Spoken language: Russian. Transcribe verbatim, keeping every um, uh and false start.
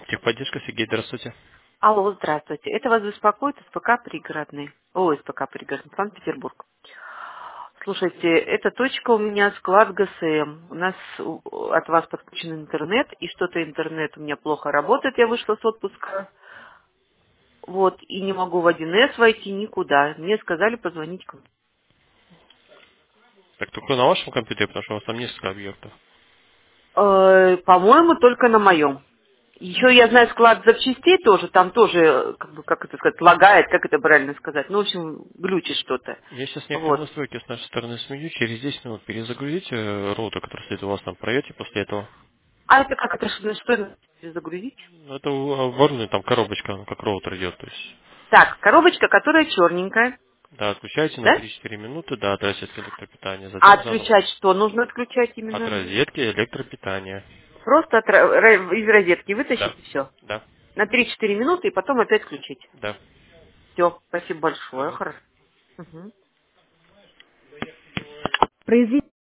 Техподдержка, Сергей, здравствуйте. Алло, здравствуйте. Это вас беспокоит СПК «Пригородный». Ой, СПК «Пригородный», Санкт-Петербург. Слушайте, эта точка у меня склад ГСМ. У нас у- от вас подключен интернет, и что-то интернет у меня плохо работает. Я вышла с отпуска. Вот, и не могу в один эс войти никуда. Мне сказали позвонить к вам. Так только на вашем компьютере, потому что у вас там несколько объектов. Э, по-моему, только на моем. Еще я знаю склад запчастей тоже, там тоже, э, как бы, как это сказать, лагает, как это правильно сказать. Ну, в общем, глючит что-то. Я сейчас некоторые Вот. настройки с нашей стороны сменю. Через десять минут перезагрузите э, роутер, который стоит у вас там, проверьте после этого. А это как, это что, что это загрузить? Ну, это у- воруны, там коробочка, ну, как роутер идет. То есть, Так, коробочка, которая черненькая, да, отключайте на да? три-четыре минуты, да, от розетки электропитания. А Затем заново отключать что нужно отключать от именно? розетки электропитания. Просто от ро- ро- из розетки Да, вытащить и все. да, На три-четыре минуты и потом опять включить. да. Все, спасибо большое, Пожалуйста. хорошо. Мгм. Произвести